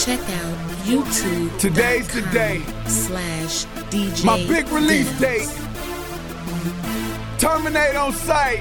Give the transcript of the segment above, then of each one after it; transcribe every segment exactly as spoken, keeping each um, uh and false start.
Check out YouTube. Today's the day. Slash D J. My big release Dennis. date. Terminate on site.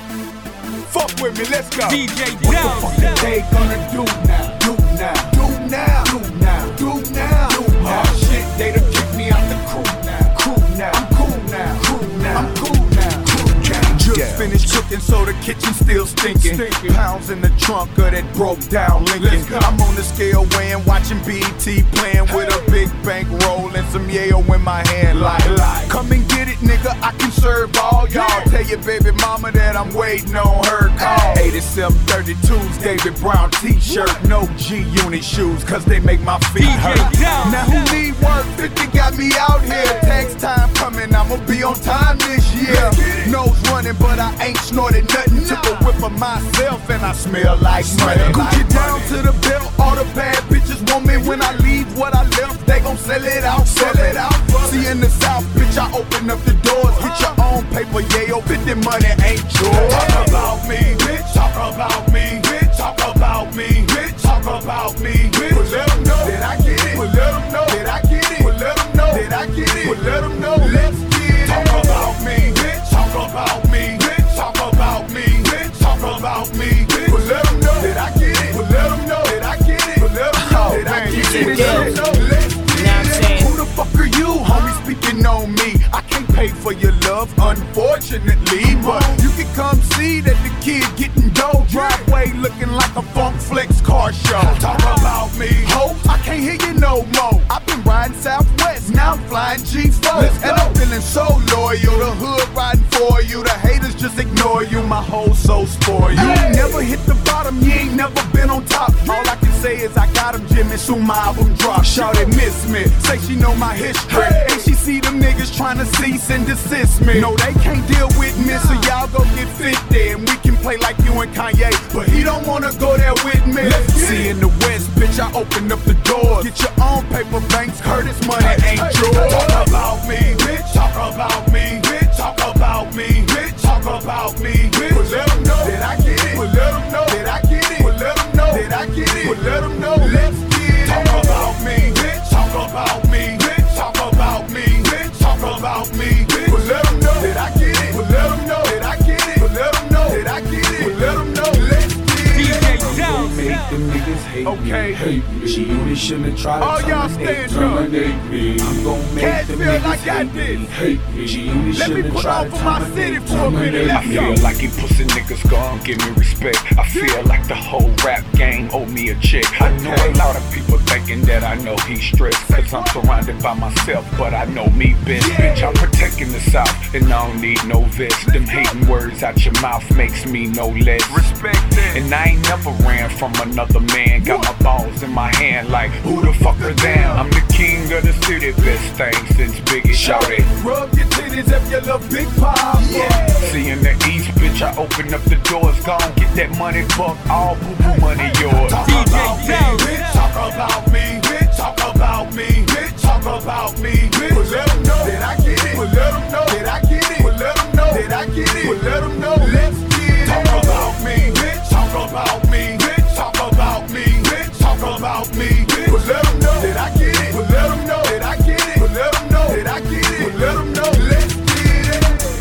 Fuck with me, let's go. D J What the fuck the day gonna do now? Do now. Do now. Do now. Do now. Do now. Oh shit, they done kicked me out the crew now. Crew now. I'm cool now. Crew now. I'm cool now. Crew now. Just yeah. finished cooking, so the kitchen still stinking. stinking. Pounds in the trunk of that broke down Lincoln. I'm on the scale weighing, watching B E T, playing with a big bank roll and some yayo in my hand. Like, like, come and get it, nigga. I can serve all y'all. Yeah. Tell your baby mama that I'm waiting on her call. eighty-seven thirty-twos, David Brown t-shirt, no G-Unit shoes, cause they make my feet hurt. Now who need work? fifty got me out here. Tax time coming, I'ma be on time this year. Nose running, but I ain't snorted nothing. Took a whiff of myself and I smell like money. Gucci down to the belt, all the bad bitches want me. When I leave what I left, they gon' sell it out, sell it out. See in the South, bitch, I open up the doors. Get your own paper, yeah, yo, fifty money ain't yours. Talk about me, bitch, talk about me, bitch, talk about me, bitch, talk about me, bitch. Well, let them know that I get it. Well, let them know that I get it. Well, let them know that I get it. Well, let them know. Let's get it. Talk about me, bitch, talk about me, bitch, talk about me, bitch, talk about me, bitch. Well, let them know that I get it. Well, let them know that I get it. Well, let them know that I get it. Let them know. Let's get it. Who the fuck are you, homie, speaking on me? I can't pay for your love, unfortunately, but you can come see that the kid getting dough. Driveway looking like a Funk Flex car show. Talk about me, ho, I can't hear you no more. I've been riding Southwest, now I'm flying G four, and I'm feeling so loyal. The hood riding for you, the haters just ignore you. My whole soul spoil you. You ain't never hit the bottom, you ain't never been on top. All I can say is I got him, Jimmy, soon my album drop. Shawty miss me, say she know my history, and she see them niggas trying to cease and desist me. No, they can't deal with me, so y'all go get fifty, and we can play like you and Kanye, but he don't wanna go there with me. See in the West, bitch, I open up the doors. Get your own paper banks, Curtis money ain't yours. Talk about me, bitch, talk about me, bitch, talk about me, bitch, talk about me, bitch. Well, let them know that I get it. Well, let them know that I get it. Well, let them know that I get it. Well, let them know. Let's get it. Talk about me, bitch, talk about me, bitch, talk about me, bitch, talk about me, bitch. Well, let them know that I get it. Well, let them know that I get it. Well, let them know that I get it. Well, let them know. Let's get it. Make them niggas hate okay. me, hate me. She only shouldn't try to all y'all terminate, stand up. terminate me. I'm gon' make Can't them feel niggas like I hate did. me, hate me. She only Let me shouldn't put try on to for my city terminate, for a minute. terminate Let's me. go. I feel like you pussy niggas gon' give me respect. I feel like the whole rap game owe me a check. I know a lot of people thinking that I know he's stressed, cause I'm surrounded by myself, but I know me best. Yeah. Bitch, I'm protecting the South, and I don't need no vest. Them hating words out your mouth makes me no less. Respect that. And I ain't never ran from another man. Got my balls in my hand like, who the fuck are them? I'm the king of the city, best thing since Biggie. Shout it. Rub your titties if you love Big Pop. Yeah. See in the East, bitch, I open up the doors. Gon' get that money, fuck all boo-boo money yours. Talk about me, bitch, talk about me, bitch, talk about me, bitch, talk about me, bitch. Well, let them know that I get it. Well, let them know that I get it. Well, let them know that I get it. Well, let them know. Let's get it. Talk about me, bitch, talk about me, bitch, talk about me, bitch, talk about me, bitch. Well, let them know that I get it. Well, let them know that I get it. Well, let them know that I get it. Well, let them know. Let's get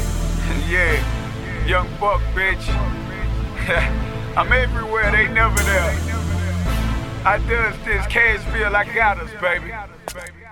it. Yeah, young buck, bitch. I'm everywhere, they never there. I does this, Cashville, I got us, baby.